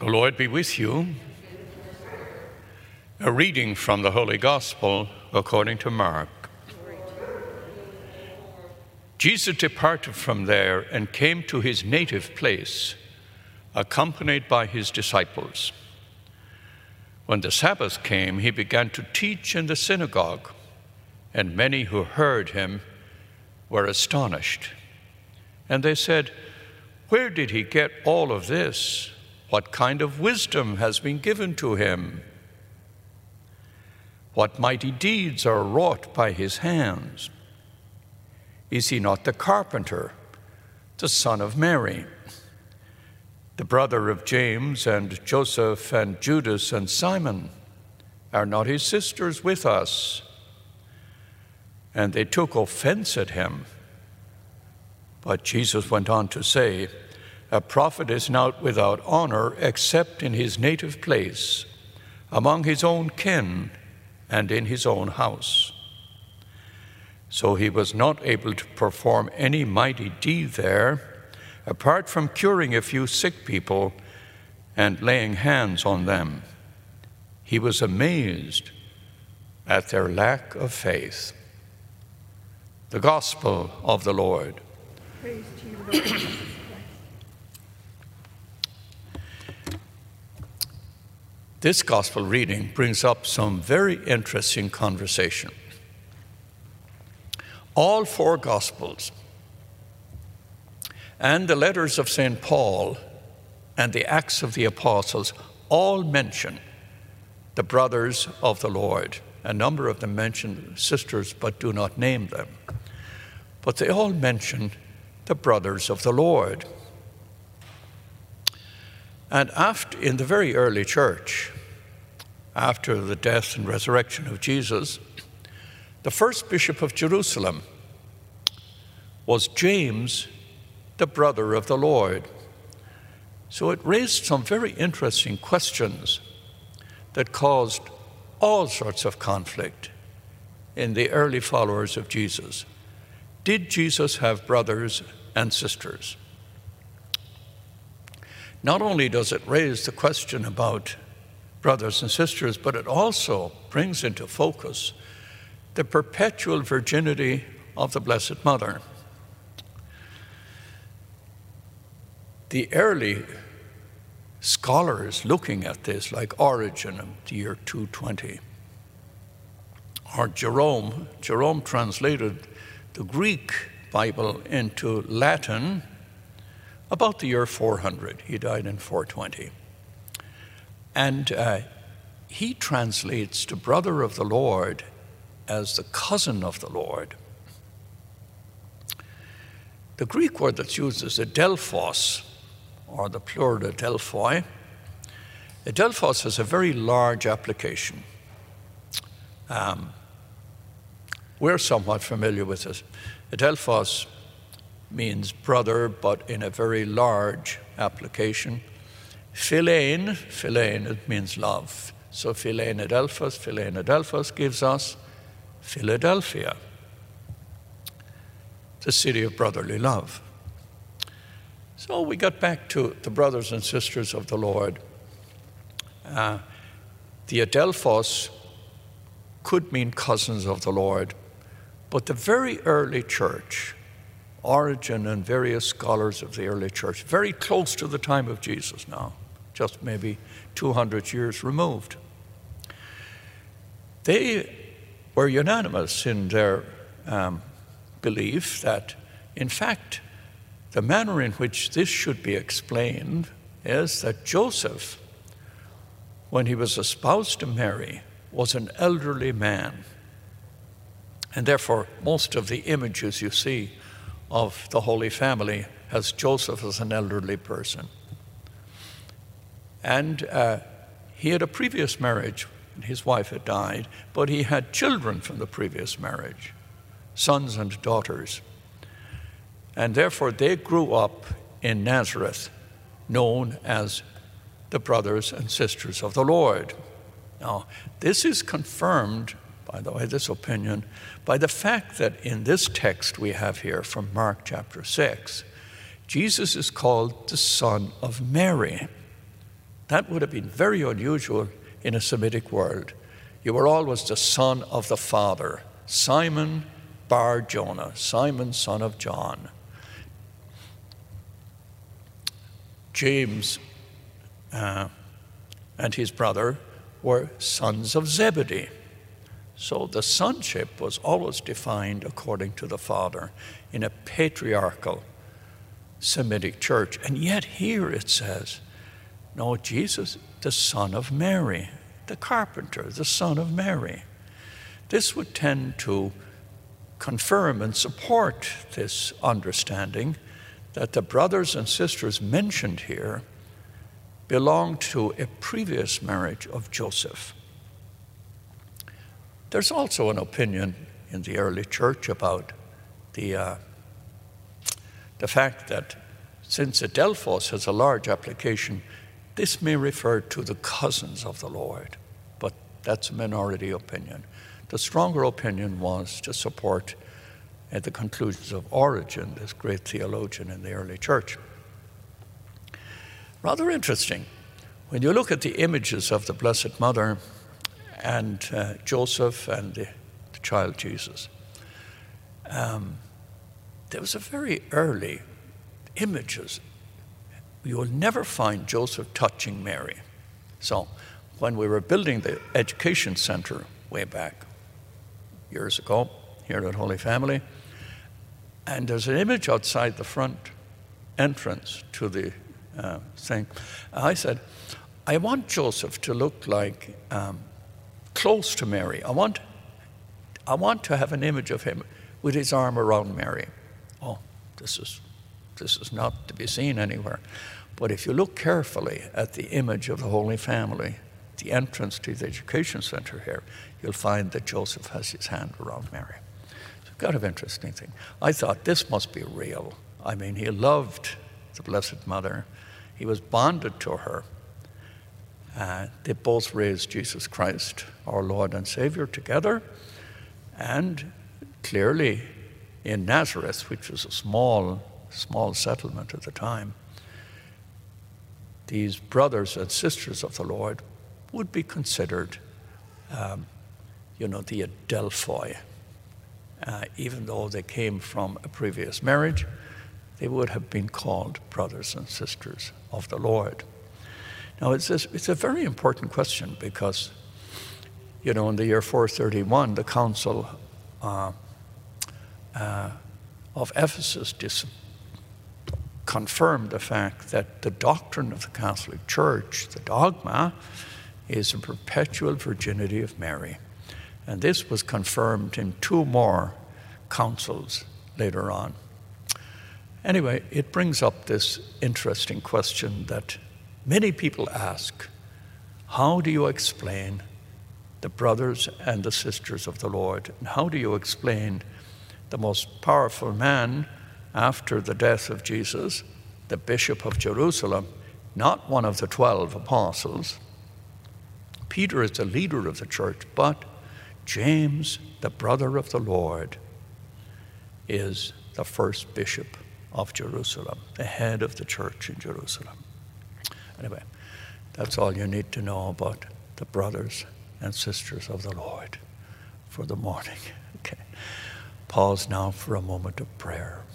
The Lord be with you. A reading from the Holy Gospel according to Mark. Jesus departed from there and came to his native place, accompanied by his disciples. When the Sabbath came, he began to teach in the synagogue, and many who heard him were astonished. And they said, "Where did he get all of this? What kind of wisdom has been given to him? What mighty deeds are wrought by his hands? Is he not the carpenter, the son of Mary, the brother of James and Joseph and Judas and Simon? Are not his sisters with us?" And they took offense at him. But Jesus went on to say, "A prophet is not without honor except in his native place, among his own kin, and in his own house." So he was not able to perform any mighty deed there, apart from curing a few sick people and laying hands on them. He was amazed at their lack of faith. The Gospel of the Lord. Praise to you, Lord Jesus Christ. This gospel reading brings up some very interesting conversation. All four gospels and the letters of St. Paul and the Acts of the Apostles all mention the brothers of the Lord. A number of them mention sisters but do not name them. But they all mention the brothers of the Lord. And in the very early church, after the death and resurrection of Jesus, the first bishop of Jerusalem was James, the brother of the Lord. So it raised some very interesting questions that caused all sorts of conflict in the early followers of Jesus. Did Jesus have brothers and sisters? Not only does it raise the question about brothers and sisters, but it also brings into focus the perpetual virginity of the Blessed Mother. The early scholars looking at this, like Origen of the year 220, or Jerome translated the Greek Bible into Latin about the year 400. He died in 420. And he translates the brother of the Lord as the cousin of the Lord. The Greek word that's used is adelphos, or the plural adelphoi. Adelphos has a very large application. We're somewhat familiar with it. Adelphos means brother, but in a very large application. Philein, it means love. So Philein Adelphos gives us Philadelphia, the city of brotherly love. So we got back to the brothers and sisters of the Lord. The Adelphos could mean cousins of the Lord, but the very early church, Origen and various scholars of the early church, very close to the time of Jesus now, just maybe 200 years removed, they were unanimous in their belief that, in fact, the manner in which this should be explained is that Joseph, when he was espoused to Mary, was an elderly man. And therefore, most of the images you see of the Holy Family has Joseph as an elderly person. And he had a previous marriage. His wife had died, but he had children from the previous marriage, sons and daughters. And therefore, they grew up in Nazareth, known as the brothers and sisters of the Lord. Now, this is confirmed, by the way, this opinion, by the fact that in this text we have here from Mark chapter 6, Jesus is called the son of Mary. That would have been very unusual in a Semitic world. You were always the son of the father. Simon bar Jonah, Simon son of John. James and his brother were sons of Zebedee. So the sonship was always defined according to the father in a patriarchal Semitic church. And yet here it says, no, Jesus, the son of Mary, the carpenter, the son of Mary. This would tend to confirm and support this understanding that the brothers and sisters mentioned here belonged to a previous marriage of Joseph. There's also an opinion in the early church about the fact that since Adelphos has a large application, this may refer to the cousins of the Lord, but that's a minority opinion. The stronger opinion was to support the conclusions of Origen, this great theologian in the early church. Rather interesting. When you look at the images of the Blessed Mother and Joseph and the child Jesus, there was a very early images. You will never find Joseph touching Mary. So when we were building the education center way back years ago here at Holy Family, and there's an image outside the front entrance to the thing. I said, I want Joseph to look like close to Mary. I want to have an image of him with his arm around Mary. Oh, this is not to be seen anywhere. But if you look carefully at the image of the Holy Family, the entrance to the education center here, you'll find that Joseph has his hand around Mary. It's a kind of interesting thing. I thought this must be real. I mean, he loved the Blessed Mother. He was bonded to her. They both raised Jesus Christ, our Lord and Savior, together. And clearly in Nazareth, which was a small settlement at the time, these brothers and sisters of the Lord would be considered, the Adelphoi. Even though they came from a previous marriage, they would have been called brothers and sisters of the Lord. Now, it's a very important question because, in the year 431, the Council of Ephesus confirmed the fact that the doctrine of the Catholic Church, the dogma, is a perpetual virginity of Mary. And this was confirmed in 2 more councils later on. Anyway, it brings up this interesting question that many people ask: how do you explain the brothers and the sisters of the Lord? And how do you explain the most powerful man after the death of Jesus, the Bishop of Jerusalem, not one of the 12 apostles? Peter is the leader of the church, but James, the brother of the Lord, is the first bishop of Jerusalem, the head of the church in Jerusalem. Anyway, that's all you need to know about the brothers and sisters of the Lord for the morning. Okay. Pause now for a moment of prayer.